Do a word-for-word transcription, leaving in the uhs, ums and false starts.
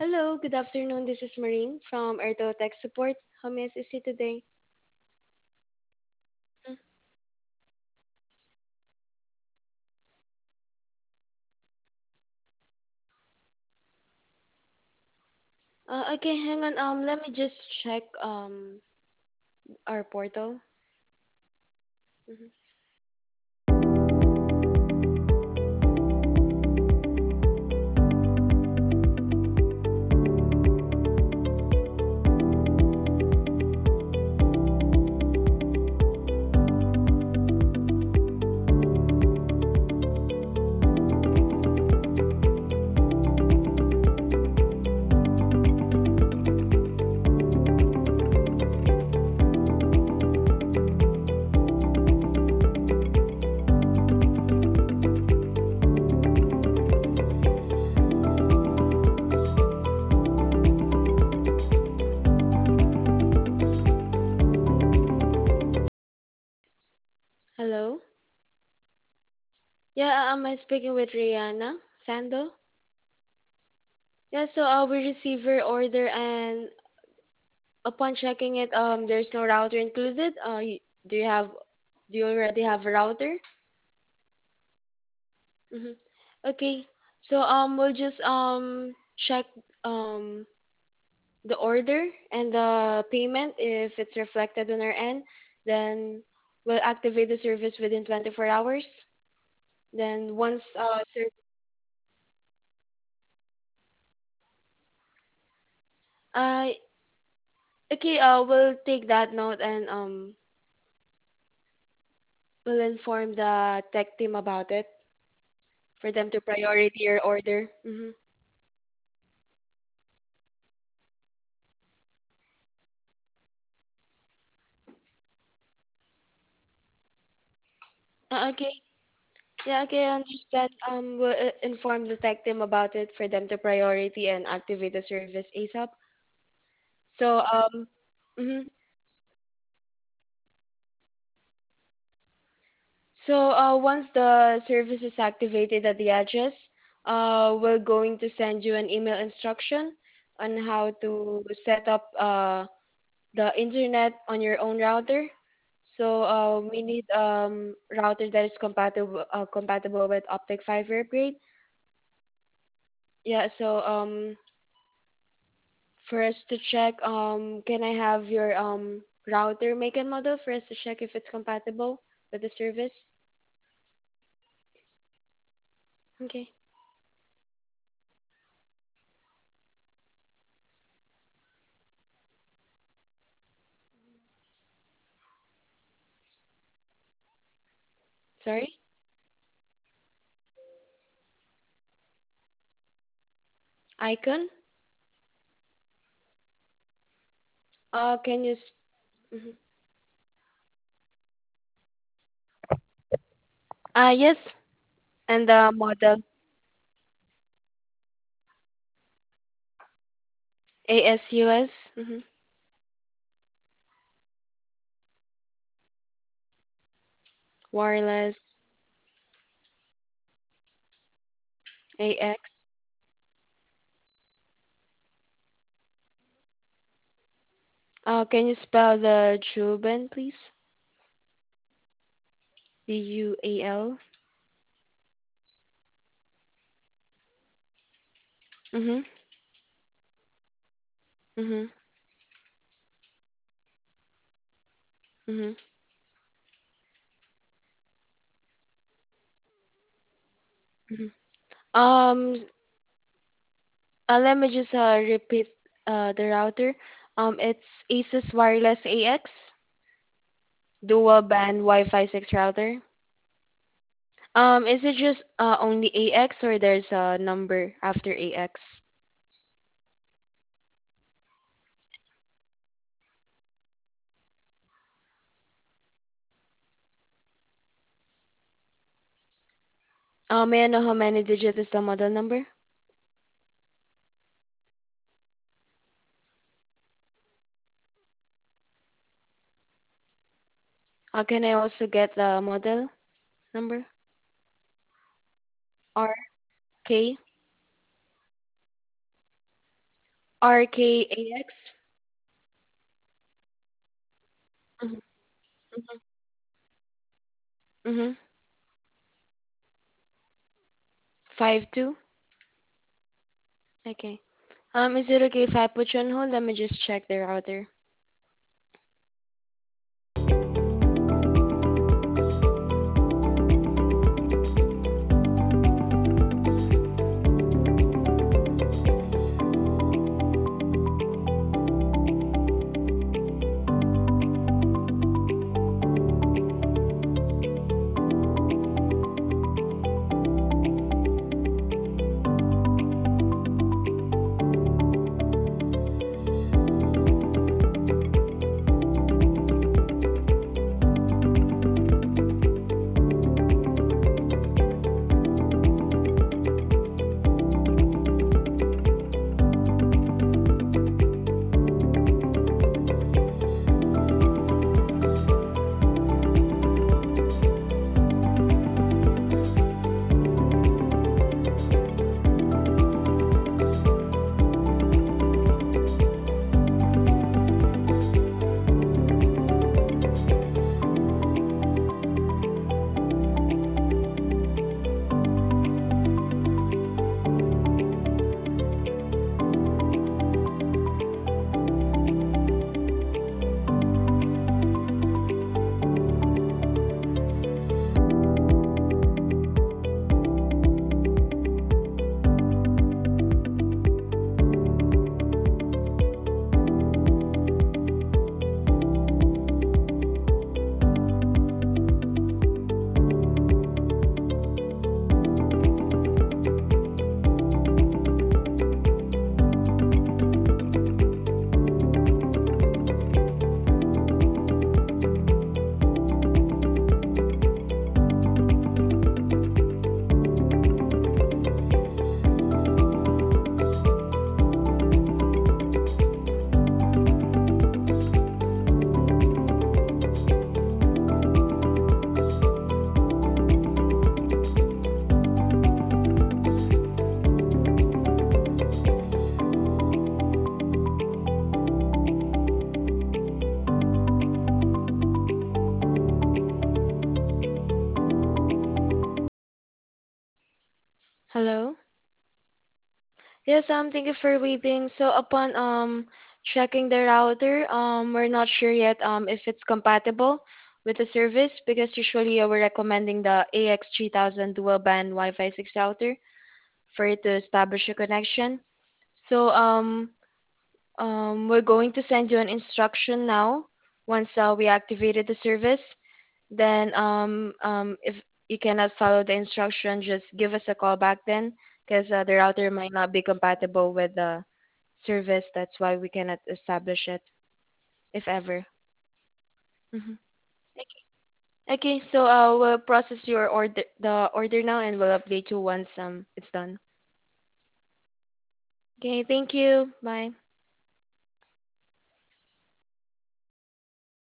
Hello, good afternoon. This is Marine from Airtel Tech Support. How may I assist you today? Mm. Uh, okay, hang on. Um, let me just check um our portal. Mhm. Hello. Yeah, uh, am I speaking with Rihanna Sando? Yeah, so uh, we received your order, and upon checking it, um, there's no router included. Uh, y- do you have? Do you already have a router? Mm-hmm. Okay. So um, we'll just um check um the order and the payment. If it's reflected on our end, then we'll activate the service within twenty-four hours. Then once uh sir uh okay, uh we'll take that note, and um we'll inform the tech team about it for them to priority your order. Mm-hmm. Uh, okay. Yeah, okay, I understand. Um, we'll uh, inform the tech team about it for them to priority and activate the service ASAP. So, um, mhm. So uh, once the service is activated at the address, uh, we're going to send you an email instruction on how to set up uh, the internet on your own router. So uh, we need um router that is compatible uh, compatible with optic fiber upgrade. Yeah. So um for us to check, um can I have your um router make and model for us to check if it's compatible with the service? Okay. Sorry. Icon. Uh, can you? s- mhm. Ah, yes, and the model ASUS, mhm. Wireless A X. Uh, can you spell the Juban, please? D U A L. Mhm. Mhm. Mhm. Mhm. Um, s- uh, let me just uh, repeat uh, the router. Um, it's Asus Wireless A X dual band Wi-Fi six router. Um, is it just uh, only A X, or there's a number after A X? Uh, may I know how many digit is the model number? Uh, can I also get the model number? R K. R K A X. Mm-hmm. Mm-hmm. Five two. Okay. Um, is it okay if I put you on hold? Let me just check the router. Hello? Yes, um, thank you for waiting. So upon um checking the router, um, we're not sure yet um if it's compatible with the service because usually uh, we're recommending the A X three thousand dual band Wi-Fi six router for it to establish a connection. So um um we're going to send you an instruction now once uh, we activated the service. Then um um if you cannot follow the instruction, just give us a call back then because uh, the router might not be compatible with the service. That's why we cannot establish it, if ever. Hmm. Okay. Okay, so uh, we'll process your order, the order now, and we'll update you once um it's done. Okay, thank you. Bye.